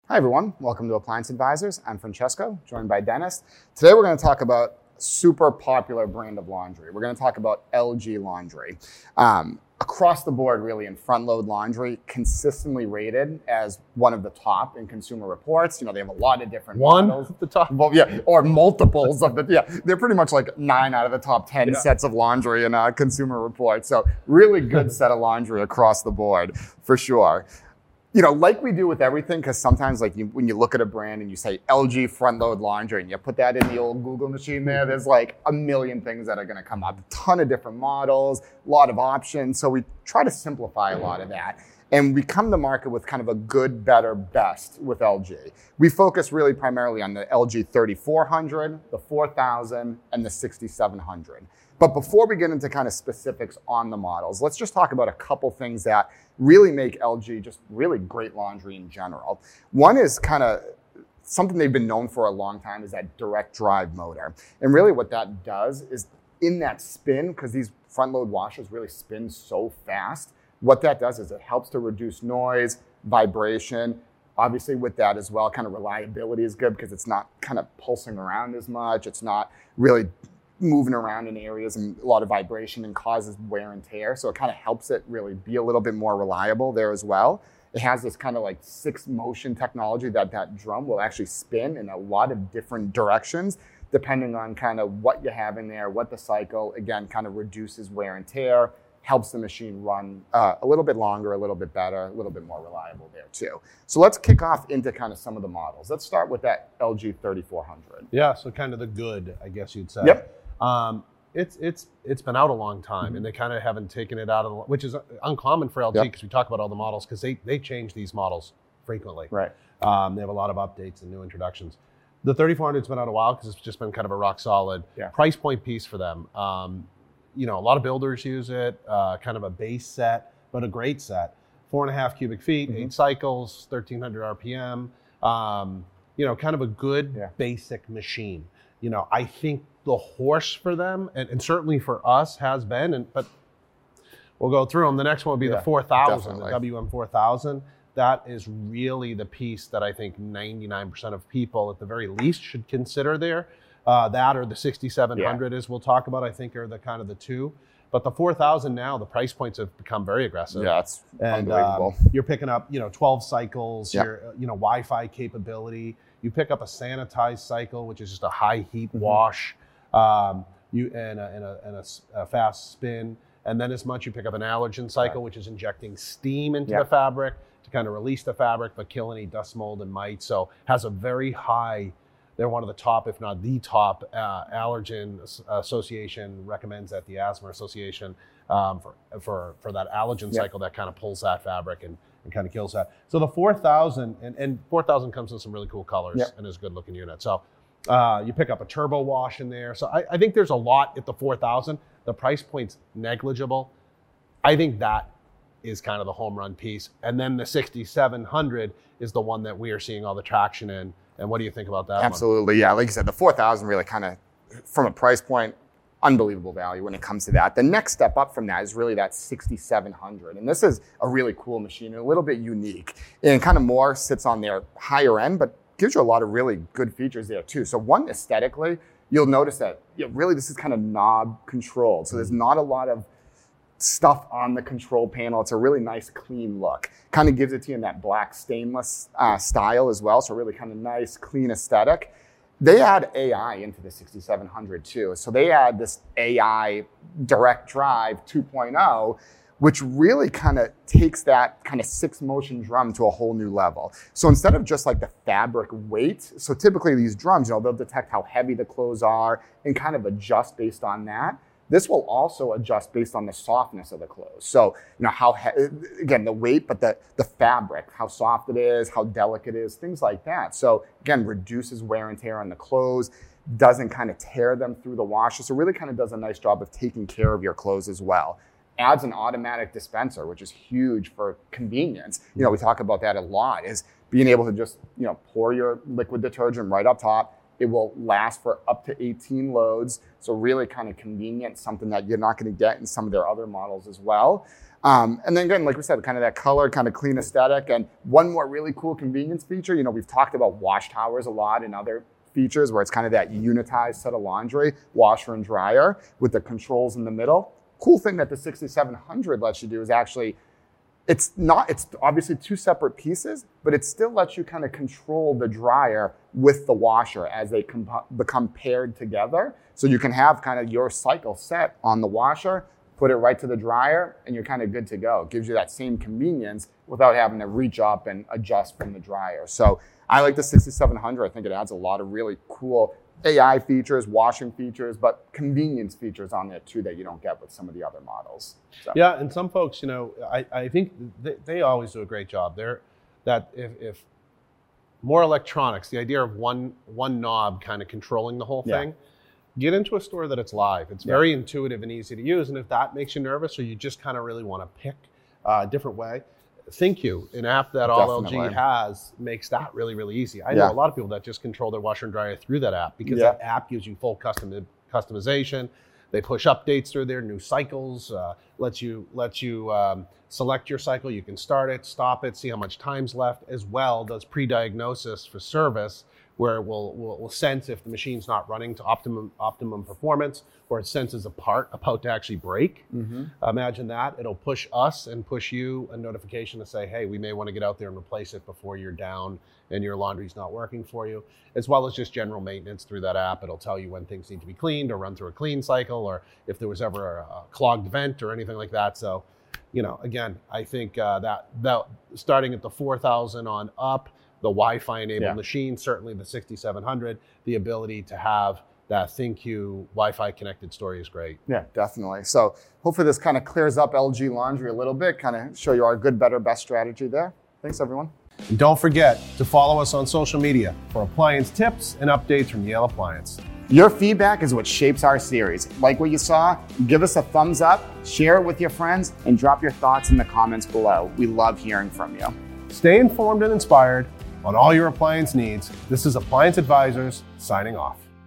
Hi everyone, welcome to Appliance Advisors. I'm Francesco, joined by Dennis. Today we're going to talk about a super popular brand of laundry. We're going to talk about LG Laundry. Across the board, really, in front load laundry, consistently rated as one of the top in Consumer Reports. You know, they have a lot of different models. One of the top? Well, yeah, or multiples of the, they're pretty much like 9 out of the top 10 sets of laundry in Consumer Reports. So really good set of laundry across the board, for sure. You know, like we do with everything, because sometimes when you look at a brand and you say LG front load laundry and you put that in the old Google machine there's like a million things that are going to come up. A ton of different models, a lot of options. So we try to simplify a lot of that. And we come to market with kind of a good, better, best with LG. We focus really primarily on the LG 3400, the 4000, and the 6700. But before we get into kind of specifics on the models, let's just talk about a couple things that really make LG just really great laundry in general. One is kind of something they've been known for a long time is that direct drive motor. And really what that does is in that spin, because these front load washers really spin so fast, what that does is it helps to reduce noise, vibration. Obviously with that as well, kind of reliability is good because it's not kind of pulsing around as much. It's not really moving around in areas and a lot of vibration and causes wear and tear. So it kind of helps it really be a little bit more reliable there as well. It has this kind of like 6 motion technology that drum will actually spin in a lot of different directions, depending on kind of what you have in there, what the cycle, again, kind of reduces wear and tear, helps the machine run a little bit longer, a little bit better, a little bit more reliable there too. So let's kick off into kind of some of the models. Let's start with that LG 3400. Yeah, so kind of the good, I guess you'd say. Yep. It's been out a long time, and they kind of haven't taken it out of which is uncommon for LG because we talk about all the models because they change these models frequently. Right. They have a lot of updates and new introductions. The 3400's been out a while because it's just been kind of a rock solid price point piece for them. You know, a lot of builders use it, kind of a base set, but a great set. 4.5 cubic feet, 8 cycles, 1300 RPM. You know, kind of a good basic machine. You know, I think the horse for them, and certainly for us, has been, but we'll go through them. The next one would be the 4000, the WM 4000. That is really the piece that I think 99% of people, at the very least, should consider there. That or the 6700, as we'll talk about, I think are the kind of the two. But the 4000 now, the price points have become very aggressive. Yeah, it's unbelievable. You're picking up, 12 cycles, Wi-Fi capability. You pick up a sanitized cycle, which is just a high heat wash, and a fast spin. And then as much you pick up an allergen cycle, which is injecting steam into the fabric to kind of release the fabric, but kill any dust, mold, and mite. So has a very high, they're one of the top, if not the top, allergen association recommends that, the Asthma Association, for that allergen cycle that kind of pulls that fabric and kind of kills that. So the 4000, and 4000 comes in some really cool colors and is a good looking unit. So you pick up a turbo wash in there. So I think there's a lot at the 4000. The price point's negligible. I think that is kind of the home run piece. And then the 6700 is the one that we are seeing all the traction in. And what do you think about that? Absolutely, yeah. Like you said, the 4000 really kind of, from a price point, unbelievable value when it comes to that. The next step up from that is really that 6700. And this is a really cool machine and a little bit unique. And kind of more sits on their higher end, but gives you a lot of really good features there too. So one, aesthetically, you'll notice that really this is kind of knob controlled. So there's not a lot of stuff on the control panel. It's a really nice, clean look. Kind of gives it to you in that black stainless style as well. So really kind of nice, clean aesthetic. They add AI into the 6700 too. So they add this AI direct drive 2.0, which really kind of takes that kind of 6 motion drum to a whole new level. So instead of just like the fabric weight, so typically these drums, they'll detect how heavy the clothes are and kind of adjust based on that. This will also adjust based on the softness of the clothes. So, again, the weight, but the fabric, how soft it is, how delicate it is, things like that. So again, reduces wear and tear on the clothes, doesn't kind of tear them through the washer. So really kind of does a nice job of taking care of your clothes as well. Adds an automatic dispenser, which is huge for convenience. We talk about that a lot, is being able to just, pour your liquid detergent right up top. It will last for up to 18 loads. So really kind of convenient, something that you're not going to get in some of their other models as well. And then again, like we said, kind of that color, kind of clean aesthetic. And one more really cool convenience feature, we've talked about wash towers a lot and other features where it's kind of that unitized set of laundry, washer and dryer with the controls in the middle. Cool thing that the 6700 lets you do is actually, it's obviously two separate pieces, but it still lets you kind of control the dryer with the washer as they become paired together. So you can have kind of your cycle set on the washer, put it right to the dryer, and you're kind of good to go. It gives you that same convenience without having to reach up and adjust from the dryer. So I like the 6700. I think it adds a lot of really cool AI features, washing features, but convenience features on there too that you don't get with some of the other models. So. Yeah, and some folks, I think they always do a great job. If more electronics, the idea of one knob kind of controlling the whole thing, get into a store that it's live. It's very intuitive and easy to use. And if that makes you nervous or you just kind of really want to pick a different way, ThinQ, an app that all LG has, makes that really, really easy. I know a lot of people that just control their washer and dryer through that app because that app gives you full customization. They push updates through their new cycles, lets you select your cycle. You can start it, stop it, see how much time's left, as well does pre-diagnosis for service, where it will sense if the machine's not running to optimum performance, or it senses a part about to actually break. Imagine that. It'll push us and push you a notification to say, hey, we may want to get out there and replace it before you're down and your laundry's not working for you, as well as just general maintenance through that app. It'll tell you when things need to be cleaned or run through a clean cycle, or if there was ever a clogged vent or anything like that. So, again, I think that starting at the 4,000 on up, the Wi-Fi enabled machine, certainly the 6700, the ability to have that ThinQ Wi-Fi connected story is great. Yeah, definitely. So hopefully this kind of clears up LG Laundry a little bit, kind of show you our good, better, best strategy there. Thanks, everyone. And don't forget to follow us on social media for appliance tips and updates from Yale Appliance. Your feedback is what shapes our series. Like what you saw? Give us a thumbs up, share it with your friends, and drop your thoughts in the comments below. We love hearing from you. Stay informed and inspired on all your appliance needs. This is Appliance Advisors signing off.